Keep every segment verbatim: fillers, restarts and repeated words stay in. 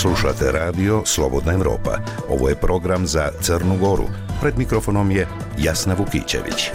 Slušate radio Slobodna Evropa. Ovo je program za Crnu Goru. Pred mikrofonom je Jasna Vukićević.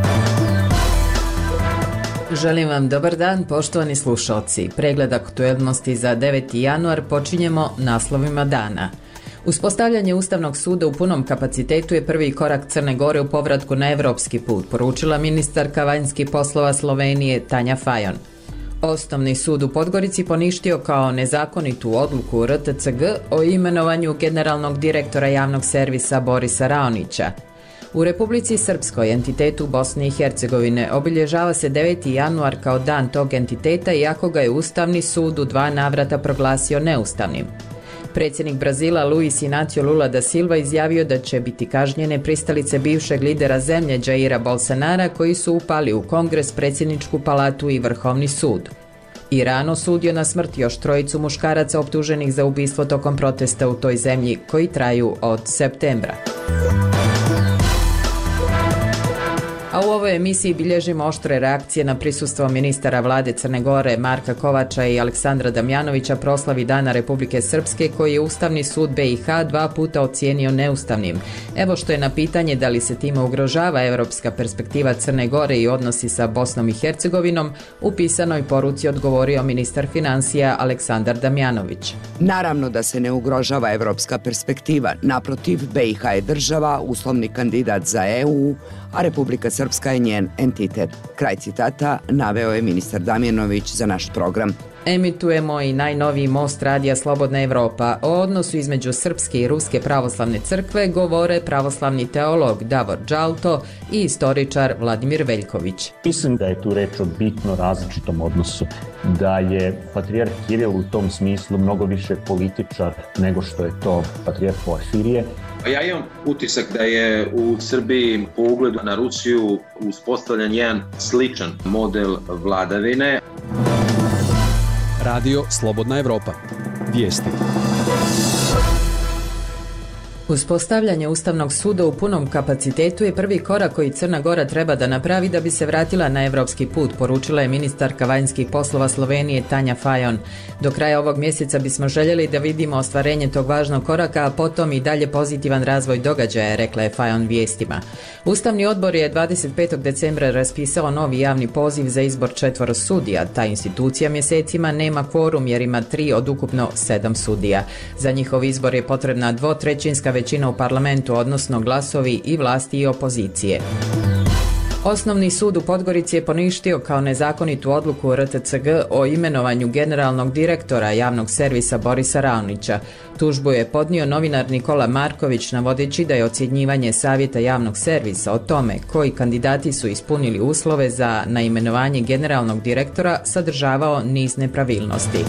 Želim vam dobar dan, poštovani slušalci. Pregled aktuelnosti za deveti januar počinjemo naslovima dana. Uspostavljanje Ustavnog suda u punom kapacitetu je prvi korak Crne Gore u povratku na evropski put, poručila ministarka vanjskih poslova Slovenije Tanja Fajon. Osnovni sud u Podgorici poništio kao nezakonitu odluku R T C G o imenovanju generalnog direktora javnog servisa Borisa Raonića. U Republici Srpskoj, entitetu Bosne i Hercegovine, obilježava se deveti januar kao dan tog entiteta, iako ga je Ustavni sud u dva navrata proglasio neustavnim. Predsjednik Brazila Luis Inácio Lula da Silva izjavio da će biti kažnjene pristalice bivšeg lidera zemlje Jaira Bolsonara koji su upali u Kongres, predsjedničku palatu i Vrhovni sud. Iran osudio na smrt još trojicu muškaraca optuženih za ubistvo tokom protesta u toj zemlji koji traju od septembra. A u ovoj emisiji bilježimo oštre reakcije na prisustvo ministara vlade Crne Gore Marka Kovača i Aleksandra Damjanovića proslavi Dana Republike Srpske koji je Ustavni sud B i H dva puta ocijenio neustavnim. Evo što je na pitanje da li se time ugrožava evropska perspektiva Crne Gore i odnosi sa Bosnom i Hercegovinom, u pisanoj poruci odgovorio ministar financija Aleksandar Damjanović. Naravno da se ne ugrožava evropska perspektiva. Naprotiv, B i H je država, uslovni kandidat za E U, a Republika Srpska je njen entitet. Kraj citata naveo je ministar Damjanović za naš program. Emitujemo i najnoviji most radija Slobodna Evropa. O odnosu između Srpske i Ruske pravoslavne crkve govore pravoslavni teolog Davor Đalto i istoričar Vladimir Veljković. Mislim da je tu reč o bitno različitom odnosu, da je patrijarh Kiril u tom smislu mnogo više političar nego što je to patrijarh Porfirije. Ja imam utisak da je u Srbiji po ugledu na Rusiju uspostavljen jedan sličan model vladavine. Radio Slobodna Evropa. Vijesti. Uspostavljanje Ustavnog suda u punom kapacitetu je prvi korak koji Crna Gora treba da napravi da bi se vratila na evropski put, poručila je ministarka vanjskih poslova Slovenije Tanja Fajon. Do kraja ovog mjeseca bismo željeli da vidimo ostvarenje tog važnog koraka, a potom i dalje pozitivan razvoj događaja, rekla je Fajon vijestima. Ustavni odbor je dvadeset petog decembra raspisao novi javni poziv za izbor četvoro sudija. Ta institucija mjesecima nema kvorum jer ima tri od ukupno sedam sudija. Za njihov izbor je potrebna dvotrećinska većina u parlamentu, odnosno glasovi i vlasti i opozicije. Osnovni sud u Podgorici je poništio kao nezakonitu odluku R T C G o imenovanju generalnog direktora javnog servisa Borisa Raonića. Tužbu je podnio novinar Nikola Marković navodeći da je ocjenjivanje savjeta javnog servisa o tome koji kandidati su ispunili uslove za naimenovanje generalnog direktora sadržavao niz nepravilnosti.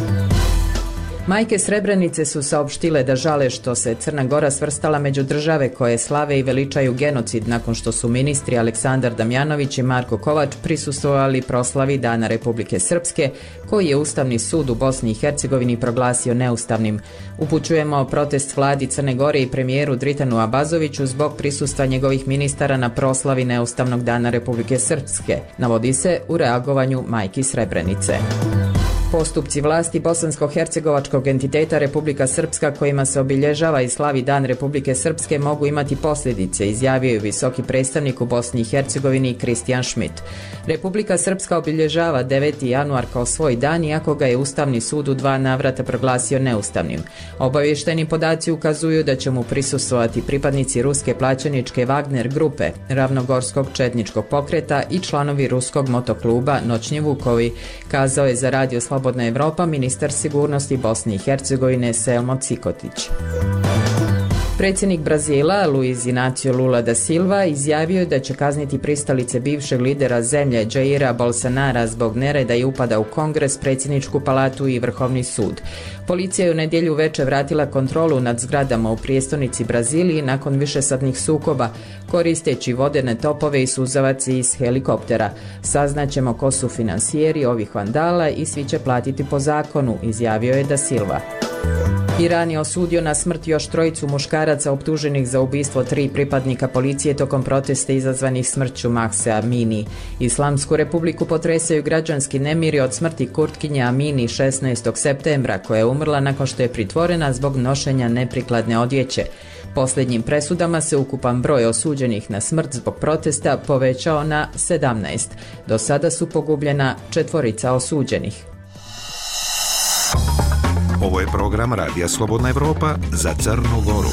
Majke Srebrenice su saopštile da žale što se Crna Gora svrstala među države koje slave i veličaju genocid nakon što su ministri Aleksandar Damjanović i Marko Kovač prisustvovali proslavi Dana Republike Srpske, koji je Ustavni sud u Bosni i Hercegovini proglasio neustavnim. Upućujemo protest vladi Crne Gore i premijeru Dritanu Abazoviću zbog prisustva njegovih ministara na proslavi neustavnog Dana Republike Srpske, navodi se u reagovanju majki Srebrenice. Postupci vlasti bosansko-hercegovačkog entiteta Republika Srpska kojima se obilježava i slavi Dan Republike Srpske mogu imati posljedice, izjavio je visoki predstavnik u Bosni i Hercegovini Kristijan Schmidt. Republika Srpska obilježava deveti januar kao svoj dan, iako ga je Ustavni sud u dva navrata proglasio neustavnim. Obavješteni podaci ukazuju da će mu prisustvovati pripadnici ruske plaćeničke Wagner grupe, ravnogorskog četničkog pokreta i članovi ruskog motokluba Noćni Vukovi, kazao je za radio Slobodna Evropa ministar sigurnosti Bosne i Hercegovine Selmo Cikotić. Predsjednik Brazila Luis Inácio Lula da Silva izjavio je da će kazniti pristalice bivšeg lidera zemlje Jaira Bolsonara zbog nereda i upada u Kongres, predsjedničku palatu i Vrhovni sud. Policija je u nedjelju veče vratila kontrolu nad zgradama u prijestolnici Braziliji nakon višesatnih sukoba, koristeći vodene topove i suzavac iz helikoptera. Saznaćemo ko su finansijeri ovih vandala i svi će platiti po zakonu, izjavio je da Silva. Iran je osudio na smrt još trojicu muškaraca optuženih za ubistvo tri pripadnika policije tokom protesta izazvanih smrću Mahse Amini. Islamsku republiku potresaju građanski nemiri od smrti Kurtkinje Amini šesnaestog septembra, koja je umrla nakon što je pritvorena zbog nošenja neprikladne odjeće. Posljednjim presudama se ukupan broj osuđenih na smrt zbog protesta povećao na sedamnaest. Do sada su pogubljena četvorica osuđenih. Ovo je program Radija Slobodna Evropa za Crnu Goru.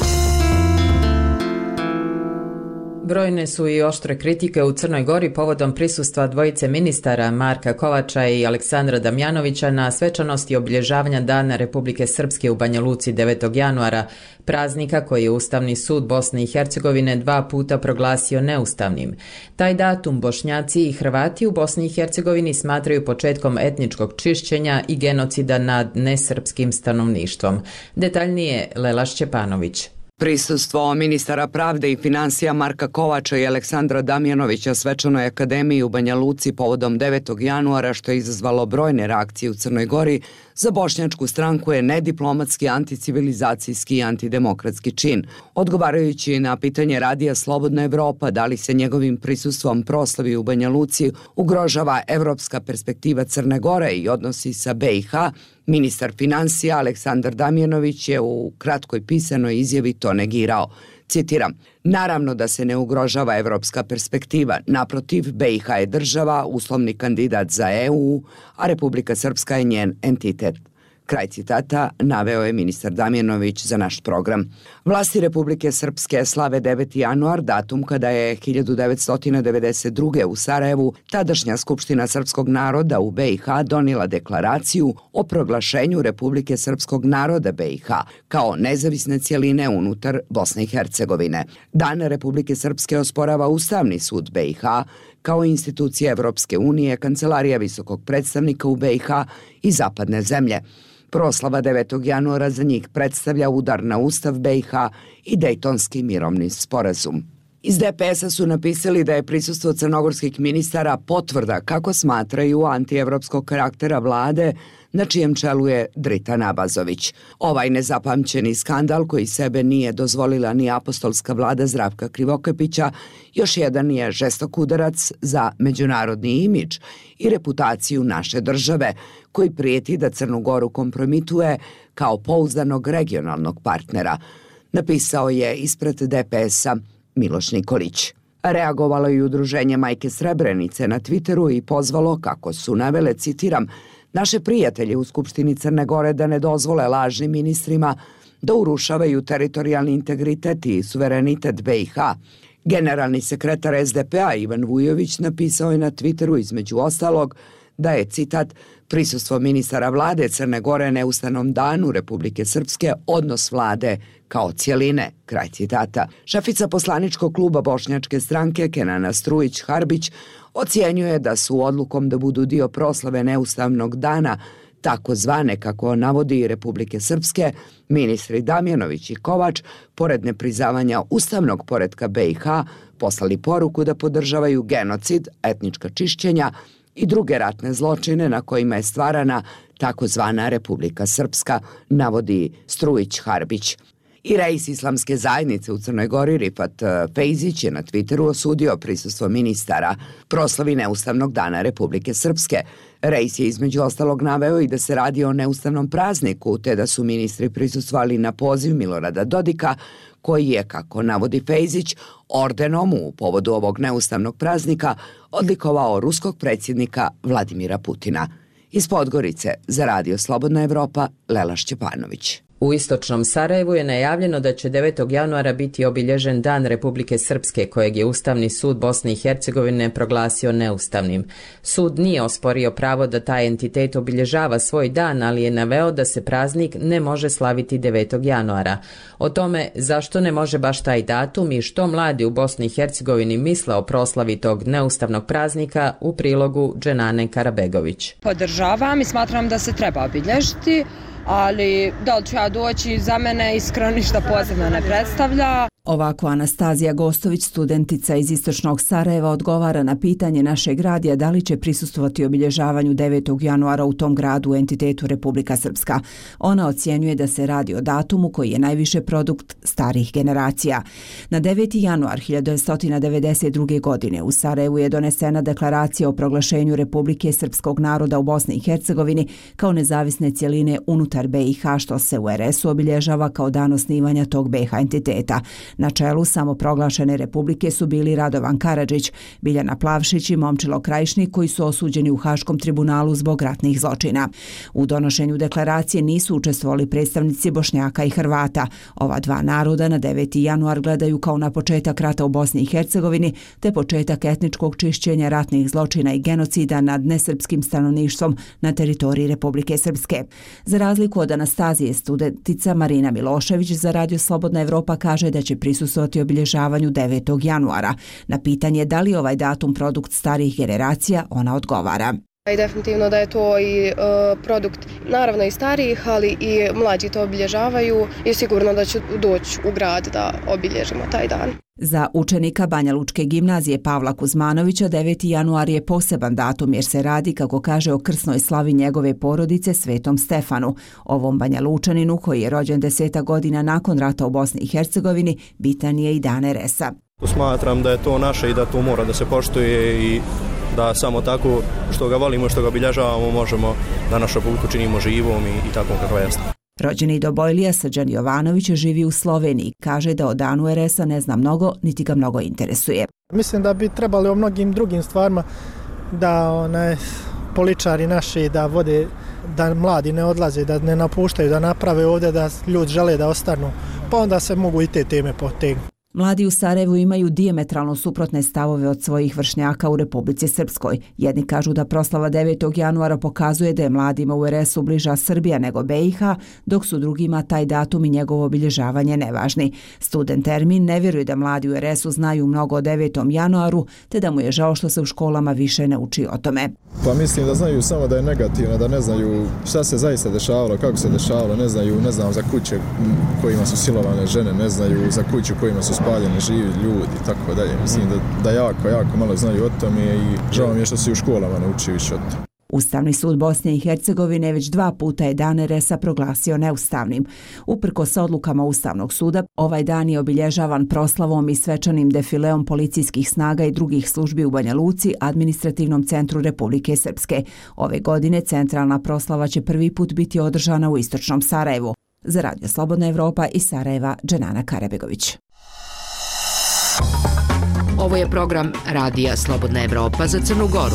Brojne su i oštre kritike u Crnoj Gori povodom prisustva dvojice ministara Marka Kovača i Aleksandra Damjanovića na svečanosti obilježavanja Dana Republike Srpske u Banja Luci devetog januara, praznika koji je Ustavni sud Bosne i Hercegovine dva puta proglasio neustavnim. Taj datum Bošnjaci i Hrvati u Bosni i Hercegovini smatraju početkom etničkog čišćenja i genocida nad nesrpskim stanovništvom. Detaljnije Lela Šćepanović. Prisustvo ministara pravde i financija Marka Kovača i Aleksandra Damjanovića svečanoj akademiji u Banja Luci povodom devetog januara, što je izazvalo brojne reakcije u Crnoj Gori, za bošnjačku stranku je nediplomatski, anticivilizacijski i antidemokratski čin. Odgovarajući na pitanje Radija Slobodna Evropa da li se njegovim prisustvom proslavi u Banja Luci ugrožava evropska perspektiva Crne Gore i odnosi sa B i H, ministar financija Aleksandar Damjanović je u kratkoj pisanoj izjavi to negirao. Citiram, naravno da se ne ugrožava evropska perspektiva, naprotiv, B i H je država, uslovni kandidat za E U, a Republika Srpska je njen entitet. Kraj citata naveo je ministar Damjanović za naš program. Vlasti Republike Srpske slave deveti januar, datum kada je hiljadu devetsto devedeset druge. u Sarajevu tadašnja Skupština srpskog naroda u B i H donijela deklaraciju o proglašenju Republike Srpskog naroda B i H kao nezavisne cjeline unutar Bosne i Hercegovine. Dan Republike Srpske osporava Ustavni sud B i H kao institucije Evropske unije, Kancelarija visokog predstavnika u B i H i zapadne zemlje. Proslava devetog januara za njih predstavlja udar na Ustav B i H i Dejtonski mirovni sporazum. Iz D P S-a su napisali da je prisustvo crnogorskih ministara potvrda kako smatraju antievropskog karaktera vlade na čijem čelu je Drita Nabazović. Ovaj nezapamćeni skandal koji sebe nije dozvolila ni apostolska vlada Zdravka Krivokapića još jedan je žestok udarac za međunarodni imidž i reputaciju naše države, koji prijeti da Crnu Goru kompromituje kao pouzdanog regionalnog partnera, napisao je ispred D P S-a Miloš Nikolić. Reagovalo je i udruženje Majke Srebrenice na Twitteru i pozvalo, kako su navele, citiram, naše prijatelje u Skupštini Crne Gore da ne dozvole lažnim ministrima da urušavaju teritorijalni integritet i suverenitet B i H. Generalni sekretar S D P-a Ivan Vujović napisao je na Twitteru između ostalog da je, citat, prisustvo ministara vlade Crne Gore neustavnom danu Republike Srpske odnos vlade kao cjeline, kraj citata. Šefica poslaničkog kluba Bošnjačke stranke Kenana Strujić-Harbić ocjenjuje da su odlukom da budu dio proslave neustavnog dana, takozvane, kako navodi Republike Srpske, ministri Damjanović i Kovač, pored neprizavanja ustavnog poretka B i H, poslali poruku da podržavaju genocid, etnička čišćenja i druge ratne zločine na kojima je stvarana takozvana Republika Srpska, navodi Strujić-Harbić. I reis islamske zajednice u Crnoj Gori Rifat Fejzić je na Twitteru osudio prisustvo ministara proslavi neustavnog dana Republike Srpske. Reis je između ostalog naveo i da se radi o neustavnom prazniku, te da su ministri prisustvovali na poziv Milorada Dodika, koji je, kako navodi Fejzić, ordenom u povodu ovog neustavnog praznika odlikovao ruskog predsjednika Vladimira Putina. Iz Podgorice za Radio Slobodna Evropa, Lela Šćepanović. U istočnom Sarajevu je najavljeno da će devetog januara biti obilježen Dan Republike Srpske, kojeg je Ustavni sud Bosne i Hercegovine proglasio neustavnim. Sud nije osporio pravo da taj entitet obilježava svoj dan, ali je naveo da se praznik ne može slaviti devetog januara. O tome zašto ne može baš taj datum i što mladi u Bosni i Hercegovini misle o proslavi tog neustavnog praznika, u prilogu Dženane Karabegović. Podržavam i smatram da se treba obilježiti, ali da li ću ja doći, za mene iskreno ništa posebno ne predstavlja. Ovako Anastazija Gostović, studentica iz istočnog Sarajeva, odgovara na pitanje našeg radija da li će prisustvovati obilježavanju devetog januara u tom gradu u entitetu Republika Srpska. Ona ocjenjuje da se radi o datumu koji je najviše produkt starih generacija. Na deveti januar hiljadu devetsto devedeset druge. godine u Sarajevu je donesena deklaracija o proglašenju Republike Srpskog naroda u Bosni i Hercegovini kao nezavisne cjeline unutar B i H, što se u R S-u obilježava kao dan osnivanja tog B i H entiteta. Na čelu samoproglašene republike su bili Radovan Karadžić, Biljana Plavšić i Momčilo Krajišnik, koji su osuđeni u Haškom tribunalu zbog ratnih zločina. U donošenju deklaracije nisu učestvovali predstavnici Bošnjaka i Hrvata. Ova dva naroda na deveti januar gledaju kao na početak rata u Bosni i Hercegovini te početak etničkog čišćenja, ratnih zločina i genocida nad nesrpskim stanovništvom na teritoriji Republike Srpske. Za razliku od Anastazije, studentica Marina Milošević za Radio Slobodna Evropa kaže da će prisustvovati obilježavanju devetog januara. Na pitanje da li ovaj datum produkt starih generacija, ona odgovara. I definitivno da je to i e, produkt naravno i starijih, ali i mlađi to obilježavaju i sigurno da ću doći u grad da obilježimo taj dan. Za učenika Banja Lučke gimnazije Pavla Kuzmanovića deveti januar je poseban datum jer se radi, kako kaže, o krsnoj slavi njegove porodice Svetom Stefanu. Ovom Banja Lučaninu, koji je rođen deseta godina nakon rata u Bosni i Hercegovini, bitan je i dan R S-a. Smatram da je to naše i da to mora da se poštuje i da samo tako što ga volimo i što ga obilježavamo možemo da našu republiku činimo živom i, i tako kakva jeste. Rođeni Dobojlija Srđan Jovanović živi u Sloveniji. Kaže da o danu R S-a ne zna mnogo, niti ga mnogo interesuje. Mislim da bi trebali o mnogim drugim stvarima da onaj, političari naši da vode, da mladi ne odlaze, da ne napuštaju, da naprave ovdje, da ljudi žele da ostanu, pa onda se mogu i te teme potegnuti. Mladi u Sarajevu imaju dijametralno suprotne stavove od svojih vršnjaka u Republici Srpskoj. Jedni kažu da proslava devetog januara pokazuje da je mladima u R S-u bliža Srbija nego B i H, dok su drugima taj datum i njegovo obilježavanje nevažni. Student Ermin ne vjeruje da mladi u R S-u znaju mnogo o devetom januaru, te da mu je žao što se u školama više ne uči o tome. Pa mislim da znaju samo da je negativno, da ne znaju šta se zaista dešavalo, kako se dešavalo, ne znaju, ne znam za kuće kojima su silovane žene, ne znaju za kuću kojima su spaljeni živi ljudi i tako dalje. Mislim da, da jako, jako malo znaju o tome i žao mi je što se u školama ne uči više o tome. Ustavni sud Bosne i Hercegovine već dva puta je dan R S-a proglasio neustavnim. Uprkos odlukama Ustavnog suda, ovaj dan je obilježavan proslavom i svečanim defileom policijskih snaga i drugih službi u Banja Luci, administrativnom centru Republike Srpske. Ove godine centralna proslava će prvi put biti održana u istočnom Sarajevu. Za Radio Slobodna Evropa iz Sarajeva, Dženana Karabegović. Ovo je program Radija Slobodna Evropa za Crnu Goru.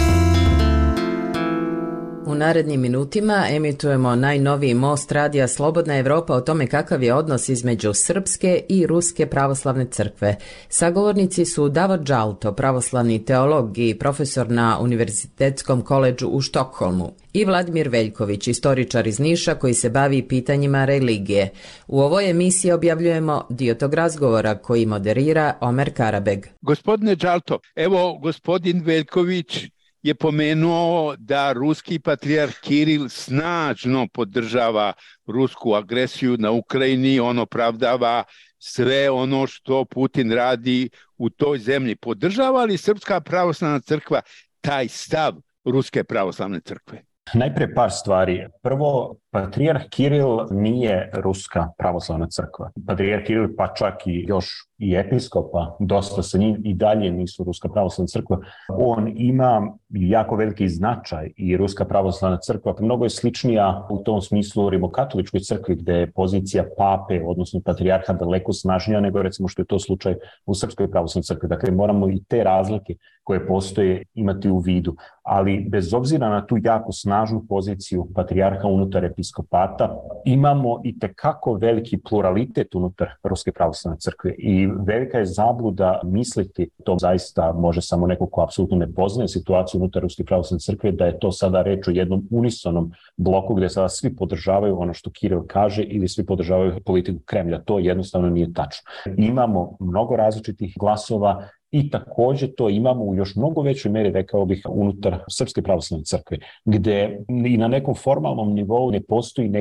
U narednim minutima emitujemo najnoviji most Radija Slobodna Evropa o tome kakav je odnos između Srpske i Ruske pravoslavne crkve. Sagovornici su Davor Đalto, pravoslavni teolog i profesor na Univerzitetskom koledžu u Štokholmu, i Vladimir Veljković, istoričar iz Niša koji se bavi pitanjima religije. U ovoj emisiji objavljujemo dio tog razgovora koji moderira Omer Karabeg. Gospodine Đalto, evo gospodin Veljković je pomenuo da ruski patrijarh Kiril snažno podržava rusku agresiju na Ukrajini, on opravdava sve ono što Putin radi u toj zemlji. Podržava li Srpska pravoslavna crkva taj stav Ruske pravoslavne crkve? Najprije par stvari. Prvo, patrijarh Kiril nije Ruska pravoslavna crkva. Patrijarh Kiril, pa čak i još i episkopa, dosta sa njim i dalje nisu Ruska pravoslavna crkva. On ima jako veliki značaj i Ruska pravoslavna crkva mnogo je sličnija u tom smislu rimokatoličkoj crkvi, gde je pozicija pape, odnosno patrijarha, daleko snažnija nego recimo što je to slučaj u Srpskoj pravoslavnoj crkvi. Dakle, moramo i te razlike koje postoje imati u vidu. Ali bez obzira na tu jako snažnu poziciju patrijarha unutar episkopata, imamo i tekako veliki pluralitet unutar Ruske pravoslavne crkve i velika je zabluda misliti, to zaista može samo neko ko apsolutno ne poznaje situaciju unutar Ruske pravoslavne crkve, da je to sada reč o jednom unisonom bloku gdje sada svi podržavaju ono što Kiril kaže ili svi podržavaju politiku Kremlja. To jednostavno nije tačno. Imamo mnogo različitih glasova i također to imamo u još mnogo većoj meri, rekao bih, unutar Srpske pravoslavne crkve, gde i na nekom formalnom nivou ne postoji neki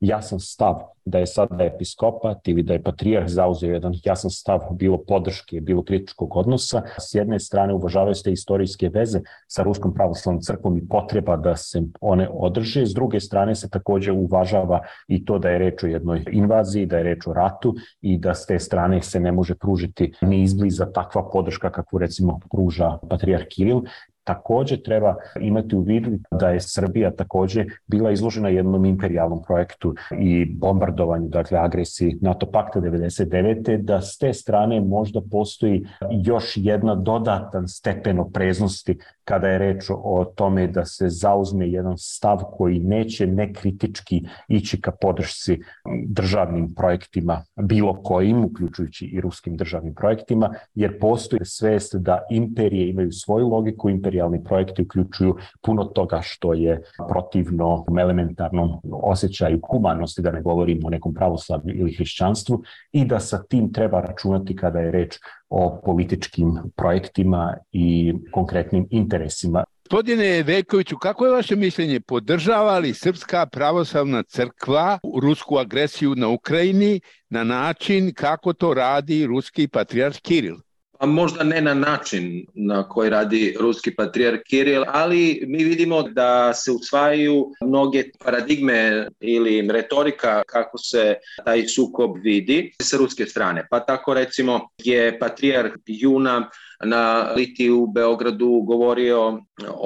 jasan stav da je sada episkopat ili da je patrijarh zauzeo jedan jasan stav bilo podrške, bilo kritičkog odnosa. S jedne strane uvažavaju se istorijske veze sa Ruskom pravoslavnom crkvom i potreba da se one održe. S druge strane se također uvažava i to da je reč o jednoj invaziji, da je reč o ratu i da s te strane se ne može pružiti ni izbliza takva podrška kakvu recimo pruža patrijarh Kiril. Također treba imati u vidu da je Srbija također bila izložena jednom imperijalnom projektu i bombardovanju, dakle agresiji NATO pakta devedeset devete. Da s te strane možda postoji još jedna dodatan stepen opreznosti kada je reč o tome da se zauzme jedan stav koji neće nekritički ići ka podršci državnim projektima, bilo kojim, uključujući i ruskim državnim projektima, jer postoji svest da imperije imaju svoju logiku, imperijalni projekti uključuju puno toga što je protivno elementarnom osjećaju humanosti, da ne govorimo o nekom pravoslavlju ili hrišćanstvu, i da sa tim treba računati kada je reč o političkim projektima i konkretnim interesima. Gospodine Veljkoviću, kako je vaše mišljenje? Podržava li Srpska pravoslavna crkva rusku agresiju na Ukrajini na način kako to radi ruski patrijarh Kiril? A možda ne na način na koji radi ruski patrijarh Kiril, ali mi vidimo da se usvajaju mnoge paradigme ili retorika kako se taj sukob vidi sa ruske strane. Pa tako recimo je patrijarh juna na Litiji u Beogradu govorio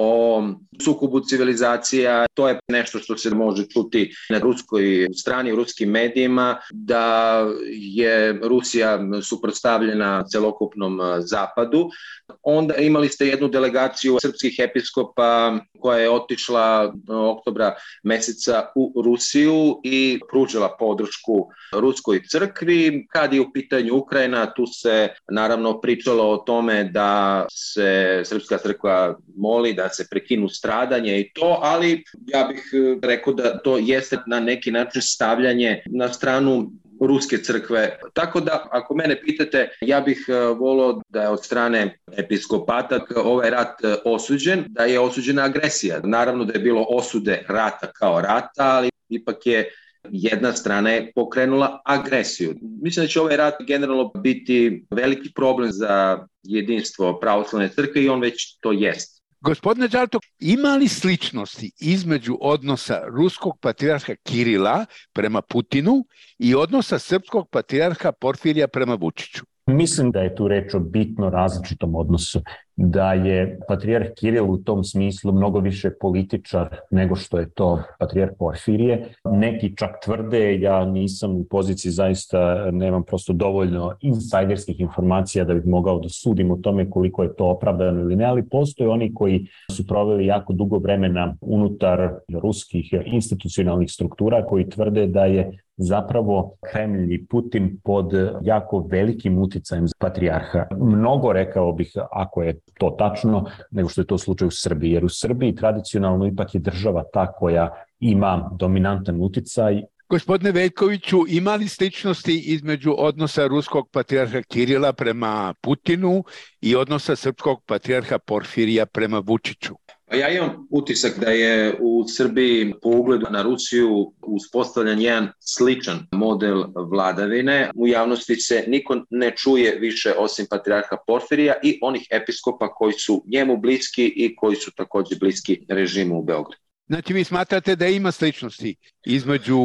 o sukobu civilizacija. To je nešto što se može čuti na ruskoj strani, u ruskim medijima, da je Rusija suprotstavljena celokupnom zapadu. Onda imali ste jednu delegaciju srpskih episkopa koja je otišla oktobra meseca u Rusiju i pružila podršku ruskoj crkvi. Kad je u pitanju Ukrajina, tu se naravno pričalo o tome da se srpska crkva moli da se prekinu stradanje i to, ali ja bih rekao da to jeste na neki način stavljanje na stranu ruske crkve. Tako da, ako mene pitate, ja bih volio da je od strane episkopata ovaj rat osuđen, da je osuđena agresija. Naravno da je bilo osude rata kao rata, ali ipak je jedna strana je pokrenula agresiju. Mislim da će ovaj rat generalno biti veliki problem za jedinstvo pravoslavne crkve i on već to jest. Gospodine Đalto, ima li sličnosti između odnosa ruskog patrijarha Kirila prema Putinu i odnosa srpskog patrijarha Porfirija prema Vučiću? Mislim da je tu reč o bitno različitom odnosu, da je patrijarh Kiril u tom smislu mnogo više političar nego što je to patrijarh Porfirije. Neki čak tvrde, ja nisam u poziciji, zaista nemam prosto dovoljno insajderskih informacija da bih mogao da sudim o tome koliko je to opravdano ili ne, ali postoje oni koji su proveli jako dugo vremena unutar ruskih institucionalnih struktura koji tvrde da je zapravo Kremlj i Putin pod jako velikim uticajem patrijarha. Mnogo, rekao bih, ako je to tačno, nego što je to slučaj u Srbiji. Jer u Srbiji tradicionalno ipak je država ta koja ima dominantan uticaj. Gospodine Veljkoviću, ima li sličnosti između odnosa ruskog patrijarha Kirila prema Putinu i odnosa srpskog patrijarha Porfirija prema Vučiću? Ja imam utisak da je u Srbiji po ugledu na Rusiju uspostavljen jedan sličan model vladavine. U javnosti se niko ne čuje više osim patrijarha Porfirija i onih episkopa koji su njemu bliski i koji su također bliski režimu u Beogradu. Znači, vi smatrate da ima sličnosti između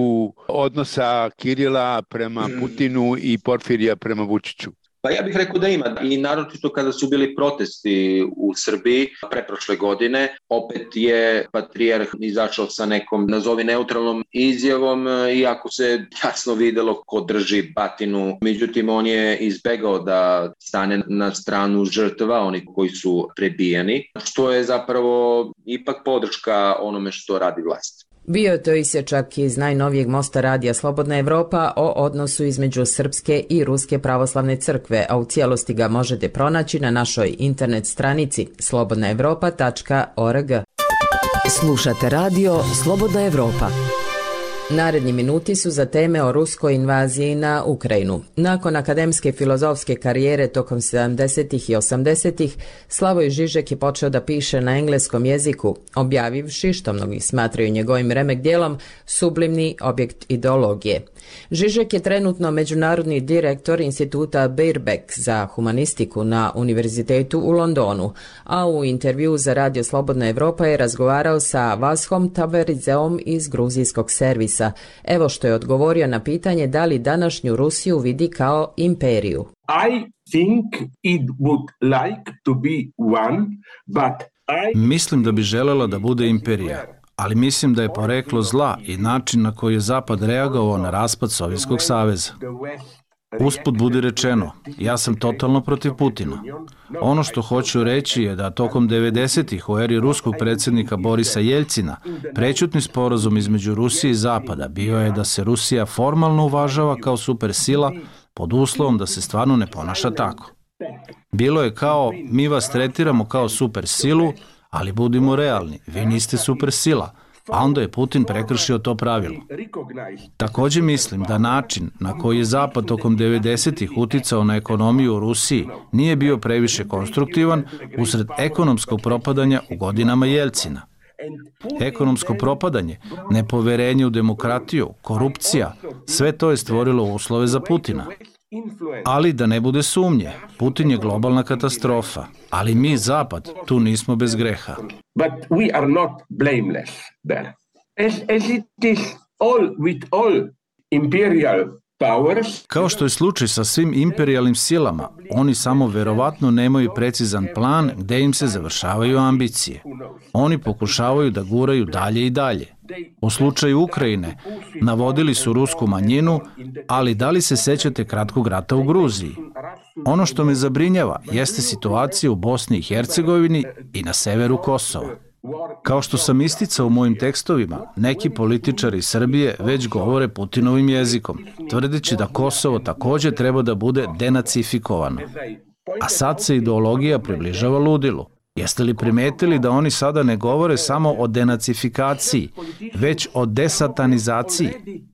odnosa Kirila prema Putinu i Porfirija prema Vučiću? Pa ja bih rekao da ima, i naročito kada su bili protesti u Srbiji preprošle godine, opet je patrijarh izašao sa nekom, nazovi neutralnom izjavom, iako se jasno videlo ko drži batinu. Međutim, on je izbegao da stane na stranu žrtva, oni koji su prebijeni, što je zapravo ipak podrška onome što radi vlast. Bio je to isječak iz najnovijeg mosta radija Slobodna Evropa o odnosu između Srpske i Ruske pravoslavne crkve, a u cijelosti ga možete pronaći na našoj internet stranici slobodna evropa tačka org. Slušate radio Slobodna Evropa. Naredni minuti su za teme o ruskoj invaziji na Ukrajinu. Nakon akademske filozofske karijere tokom sedamdesetih i osamdesetih, Slavoj Žižek je počeo da piše na engleskom jeziku, objavivši, što mnogi smatraju njegovim remek djelom, sublimni objekt ideologije. Žižek je trenutno međunarodni direktor instituta Birkbeck za humanistiku na Univerzitetu u Londonu, a u intervju za Radio Slobodna Evropa je razgovarao sa Vashom Taverizeom iz gruzijskog servisa. Evo što je odgovorio na pitanje da li današnju Rusiju vidi kao imperiju. I think it would like to be one, but I... Mislim da bi želela da bude imperija, ali mislim da je poreklo zla i način na koji je Zapad reagovao na raspad Sovjetskog saveza. Usput budi rečeno, ja sam totalno protiv Putina. Ono što hoću reći je da tokom devedesetih u eri ruskog predsjednika Borisa Jeljcina prećutni sporazum između Rusije i Zapada bio je da se Rusija formalno uvažava kao supersila pod uslovom da se stvarno ne ponaša tako. Bilo je kao, mi vas tretiramo kao supersilu, ali budimo realni, vi niste supersila, a onda je Putin prekršio to pravilo. Također mislim da način na koji je Zapad tokom devedesetih uticao na ekonomiju u Rusiji nije bio previše konstruktivan usred ekonomskog propadanja u godinama Jeljcina. Ekonomsko propadanje, nepoverenje u demokratiju, korupcija, sve to je stvorilo uslove za Putina. Ali da ne bude sumnje, Putin je globalna katastrofa, ali mi, Zapad, tu nismo bez greha. But we are not blameless there. As, as it is all with all imperial powers. Kao što je slučaj sa svim imperijalnim silama, oni samo verovatno nemaju precizan plan gde im se završavaju ambicije. Oni pokušavaju da guraju dalje i dalje. U slučaju Ukrajine navodili su rusku manjinu, ali da li se sećate kratkog rata u Gruziji? Ono što me zabrinjava jeste situacija u Bosni i Hercegovini i na severu Kosova. Kao što sam isticao u mojim tekstovima, neki političari Srbije već govore Putinovim jezikom, tvrdeći da Kosovo također treba da bude denacifikovano. A sad se ideologija približava ludilu. Jeste li primetili da oni sada ne govore samo o denacifikaciji, već o desatanizaciji?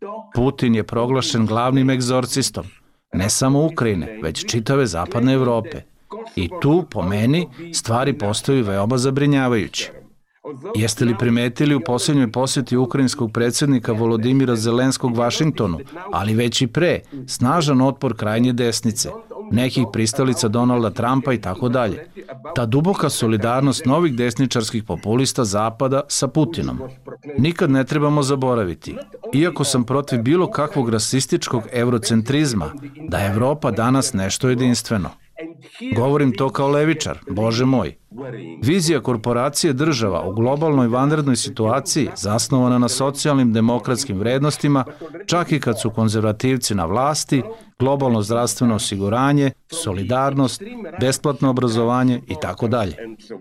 Putin je proglašen glavnim egzorcistom, ne samo Ukrajine, već čitave zapadne Evrope. I tu, po meni, stvari postaju veoma zabrinjavajuće. Jeste li primetili u posljednjoj posjeti ukrajinskog predsjednika Volodimira Zelenskog Vašingtonu, ali već i pre, snažan otpor krajnje desnice, nekih pristalica Donalda Trumpa i tako dalje. Ta duboka solidarnost novih desničarskih populista Zapada sa Putinom. Nikad ne trebamo zaboraviti, iako sam protiv bilo kakvog rasističkog eurocentrizma, da je Evropa danas nešto jedinstveno. Govorim to kao levičar, Bože moj. Vizija korporacije država u globalnoj vanrednoj situaciji zasnovana na socijalnim demokratskim vrednostima, čak i kad su konzervativci na vlasti, globalno zdravstveno osiguranje, solidarnost, besplatno obrazovanje i tako dalje.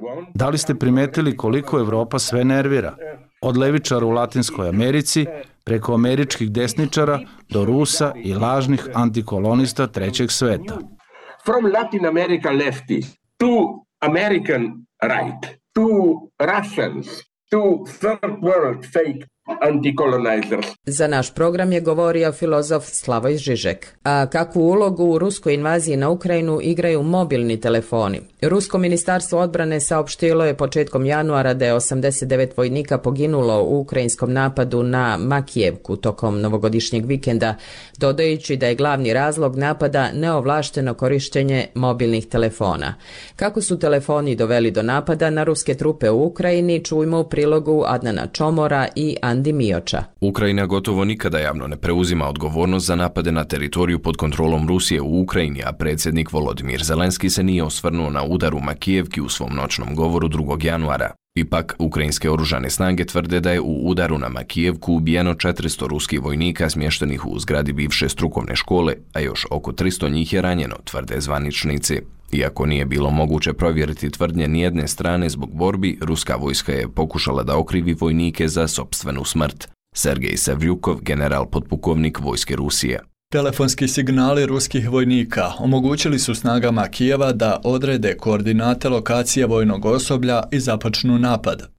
Da li ste primetili koliko Evropa sve nervira? Od levičara u Latinskoj Americi, preko američkih desničara do Rusa i lažnih antikolonista trećeg sveta. From Latin America leftists to American right, to Russians, to third world fake antikolonizers. Za naš program je govorio filozof Slavoj Žižek. A kakvu ulogu u ruskoj invaziji na Ukrajinu igraju mobilni telefoni? Rusko ministarstvo odbrane saopštilo je početkom januara da je osamdeset devet vojnika poginulo u ukrajinskom napadu na Makijevku tokom novogodišnjeg vikenda, dodajući da je glavni razlog napada neovlašteno korištenje mobilnih telefona. Kako su telefoni doveli do napada na ruske trupe u Ukrajini, čujmo u prilogu Adnana Čomora i Andi Mioča. Ukrajina gotovo nikada javno ne preuzima odgovornost za napade na teritoriju pod kontrolom Rusije u Ukrajini, a predsjednik Volodimir Zelenski se nije osvrnuo na udar u Makijevki u svom noćnom govoru drugog januara. Ipak, ukrajinske oružane snage tvrde da je u udaru na Makijevku ubijeno četiristo ruskih vojnika smještenih u zgradi bivše strukovne škole, a još oko tristo njih je ranjeno, tvrde zvaničnici. Iako nije bilo moguće provjeriti tvrdnje nijedne strane zbog borbi, ruska vojska je pokušala da okrivi vojnike za sopstvenu smrt. Sergej Sevljukov, general potpukovnik vojske Rusije. Telefonski signali ruskih vojnika omogućili su snagama Kijeva da odrede koordinate lokacije vojnog osoblja i započnu napad.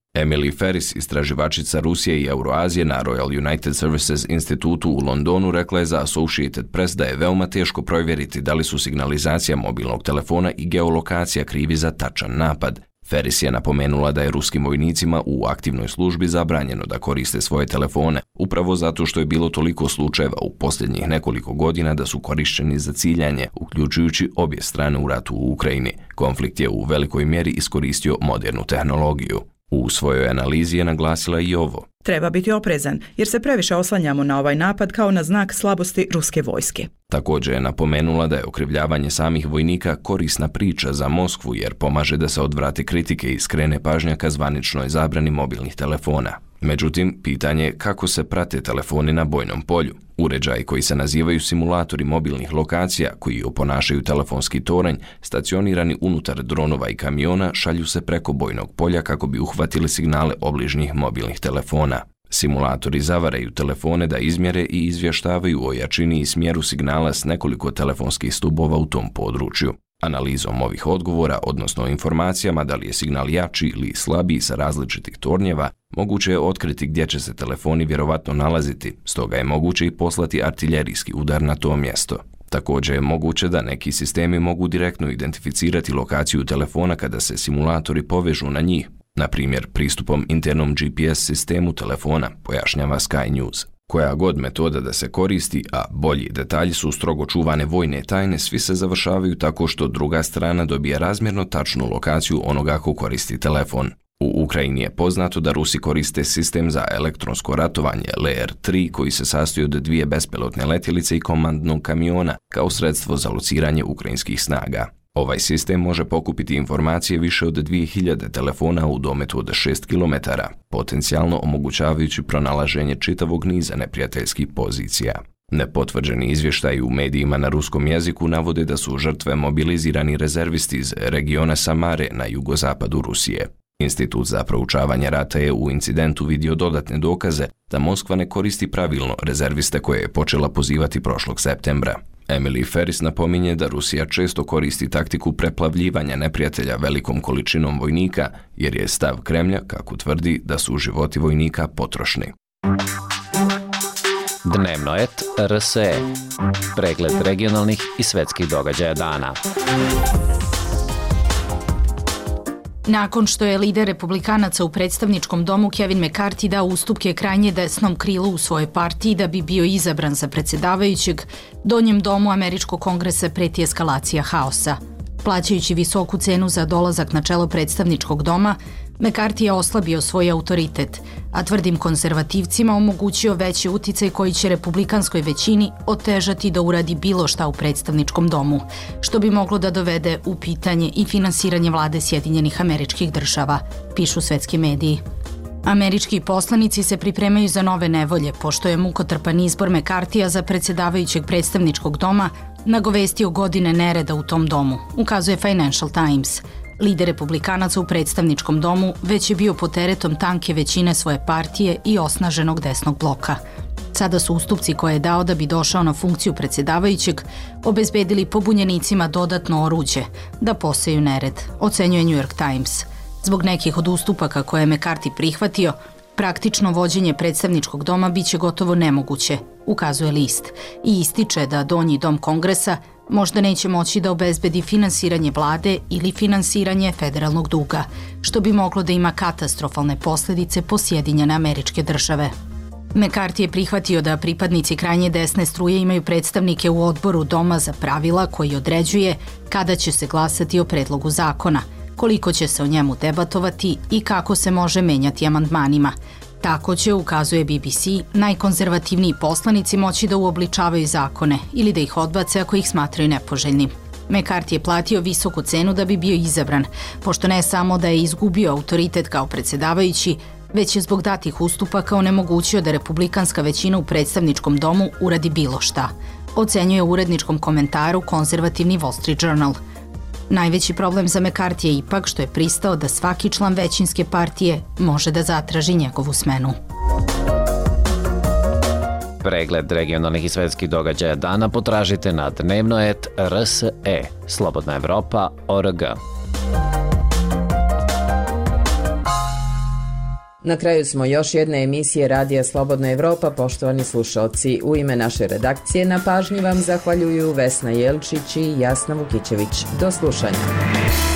Emily Ferris, istraživačica Rusije i Euroazije na Royal United Services institutu u Londonu, rekla je za Associated Press da je veoma teško provjeriti da li su signalizacija mobilnog telefona i geolokacija krivi za tačan napad. Ferris je napomenula da je ruskim vojnicima u aktivnoj službi zabranjeno da koriste svoje telefone, upravo zato što je bilo toliko slučajeva u posljednjih nekoliko godina da su korišćeni za ciljanje, uključujući obje strane u ratu u Ukrajini. Konflikt je u velikoj mjeri iskoristio modernu tehnologiju. U svojoj analizi je naglasila i ovo. Treba biti oprezan, jer se previše oslanjamo na ovaj napad kao na znak slabosti ruske vojske. Također je napomenula da je okrivljavanje samih vojnika korisna priča za Moskvu jer pomaže da se odvrate kritike i skrene pažnja ka zvaničnoj zabrani mobilnih telefona. Međutim, pitanje je kako se prate telefoni na bojnom polju. Uređaji koji se nazivaju simulatori mobilnih lokacija, koji oponašaju telefonski toranj, stacionirani unutar dronova i kamiona, šalju se preko bojnog polja kako bi uhvatili signale obližnjih mobilnih telefona. Simulatori zavaraju telefone da izmjere i izvještavaju o jačini i smjeru signala s nekoliko telefonskih stubova u tom području. Analizom ovih odgovora, odnosno informacijama da li je signal jači ili slabiji sa različitih tornjeva, moguće je otkriti gdje će se telefoni vjerovatno nalaziti, stoga je moguće i poslati artiljerijski udar na to mjesto. Također je moguće da neki sistemi mogu direktno identificirati lokaciju telefona kada se simulatori povežu na njih, na primjer pristupom internom G P S sistemu telefona, pojašnjava Sky News. Koja god metoda da se koristi, a bolji detalji su strogo čuvane vojne tajne, svi se završavaju tako što druga strana dobije razmjerno tačnu lokaciju onoga ko koristi telefon. U Ukrajini je poznato da Rusi koriste sistem za elektronsko ratovanje L R tri koji se sastoji od dvije bespilotne letjelice i komandnog kamiona kao sredstvo za lociranje ukrajinskih snaga. Ovaj sistem može pokupiti informacije više od dvije hiljade telefona u dometu od šest kilometara, potencijalno omogućavajući pronalaženje čitavog niza neprijateljskih pozicija. Nepotvrđeni izvještaji u medijima na ruskom jeziku navode da su žrtve mobilizirani rezervisti iz regiona Samare na jugozapadu Rusije. Institut za proučavanje rata je u incidentu vidio dodatne dokaze da Moskva ne koristi pravilno rezerviste koje je počela pozivati prošlog septembra. Emily Ferris napominje da Rusija često koristi taktiku preplavljivanja neprijatelja velikom količinom vojnika, jer je stav Kremlja, kako tvrdi, da su životi vojnika potrošni. Dnevnoet R S E. Pregled regionalnih i svetskih događaja dana. Nakon što je lider republikanaca u predstavničkom domu Kevin McCarthy dao ustupke krajnje desnom krilu u svojoj partiji da bi bio izabran za predsjedavajućeg, donjem domu američkog kongresa preti eskalacija haosa. Plaćajući visoku cenu za dolazak na čelo predstavničkog doma, McCarthy je oslabio svoj autoritet, a tvrdim konzervativcima omogućio veći uticaj koji će republikanskoj većini otežati da uradi bilo šta u predstavničkom domu, što bi moglo da dovede u pitanje i finansiranje vlade Sjedinjenih Američkih Država, pišu svetski mediji. Američki poslanici se pripremaju za nove nevolje, pošto je mukotrpan izbor McCarthyja za predsjedavajućeg predstavničkog doma nagovestio godine nereda u tom domu, ukazuje Financial Times. Lider republikanaca u predstavničkom domu već je bio pod teretom tanke većine svoje partije i osnaženog desnog bloka. Sada su ustupci koje je dao da bi došao na funkciju predsjedavajućeg obezbedili pobunjenicima dodatno oruđe da poseju nered, ocenjuje New York Times. Zbog nekih od ustupaka koje je McCarthy prihvatio, praktično vođenje predstavničkog doma biće gotovo nemoguće, ukazuje list, i ističe da donji dom kongresa možda neće moći da obezbedi finansiranje vlade ili finansiranje federalnog duga, što bi moglo da ima katastrofalne posljedice po Sjedinjene Američke Države. McCarthy je prihvatio da pripadnici krajnje desne struje imaju predstavnike u odboru Doma za pravila koji određuje kada će se glasati o predlogu zakona, koliko će se o njemu debatovati i kako se može menjati amandmanima. Tako će, ukazuje B B C, najkonzervativniji poslanici moći da uobličavaju zakone ili da ih odbace ako ih smatraju nepoželjnim. McCarthy je platio visoku cenu da bi bio izabran, pošto ne samo da je izgubio autoritet kao predsjedavajući, već je zbog datih ustupaka onemogućio da republikanska većina u predstavničkom domu uradi bilo šta, ocenjuje u uredničkom komentaru konzervativni Wall Street Journal. Najveći problem za McCarthy je ipak što je pristao da svaki član većinske partije može da zatraži njegovu smenu. Pregled regionalnih i svetskih događaja dana potražite na dnevnoet R S E, Slobodna Evropa, O R G. Na kraju smo još jedne emisije Radija Slobodna Evropa, poštovani slušalci. U ime naše redakcije na pažnji vam zahvaljuju Vesna Jelčić i Jasna Vukićević. Do slušanja.